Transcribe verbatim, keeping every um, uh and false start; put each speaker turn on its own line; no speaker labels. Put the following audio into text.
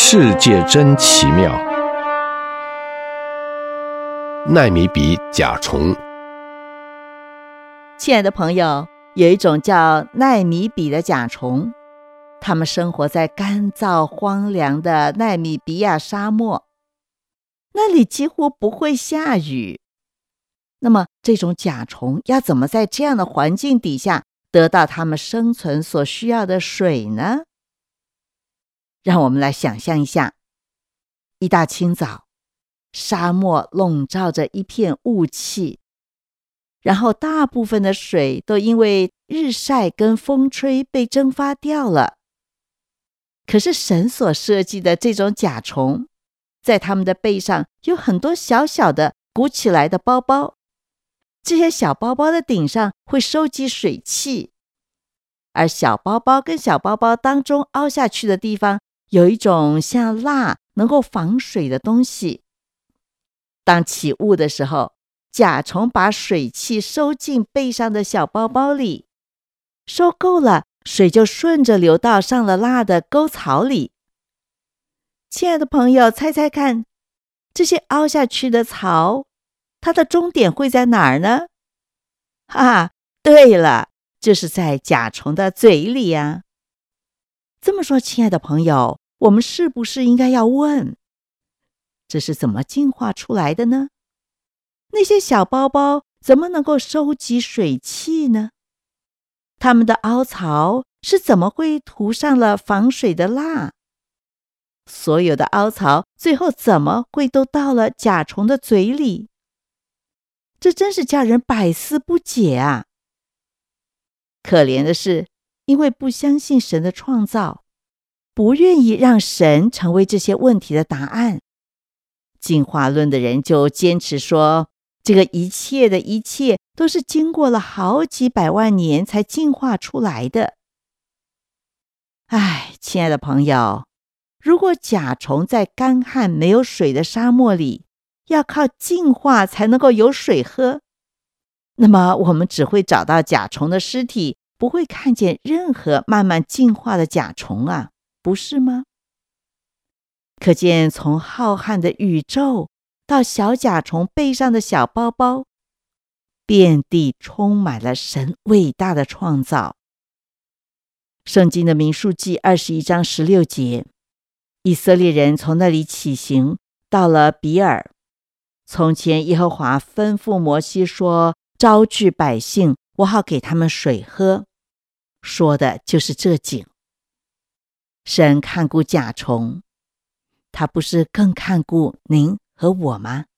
世界真奇妙。奈米比甲虫。
亲爱的朋友，有一种叫奈米比的甲虫，它们生活在干燥荒凉的奈米比亚沙漠，那里几乎不会下雨。那么这种甲虫要怎么在这样的环境底下得到它们生存所需要的水呢？让我们来想象一下，一大清早，沙漠笼罩着一片雾气，然后大部分的水都因为日晒跟风吹被蒸发掉了。可是神所设计的这种甲虫，在它们的背上有很多小小的鼓起来的包包，这些小包包的顶上会收集水汽，而小包包跟小包包当中凹下去的地方有一种像蜡能够防水的东西。当起雾的时候，甲虫把水汽收进背上的小包包里，收够了，水就顺着流到上了蜡的沟槽里。亲爱的朋友，猜猜看，这些凹下去的槽，它的终点会在哪儿呢？哈，对了，就是在甲虫的嘴里呀。这么说，亲爱的朋友，我们是不是应该要问，这是怎么进化出来的呢？那些小包包怎么能够收集水汽呢？它们的凹槽是怎么会涂上了防水的蜡？所有的凹槽最后怎么会都到了甲虫的嘴里？这真是叫人百思不解啊！可怜的是，因为不相信神的创造，不愿意让神成为这些问题的答案，进化论的人就坚持说，这个一切的一切都是经过了好几百万年才进化出来的。唉，亲爱的朋友，如果甲虫在干旱没有水的沙漠里，要靠进化才能够有水喝，那么我们只会找到甲虫的尸体，不会看见任何慢慢进化的甲虫啊，不是吗？可见从浩瀚的宇宙到小甲虫背上的小包包，遍地充满了神伟大的创造。圣经的民数记二十一章十六节，以色列人从那里起行，到了比尔。从前耶和华吩咐摩西说，招聚百姓，我好给他们水喝，说的就是这井。神看顾甲虫，他不是更看顾您和我吗？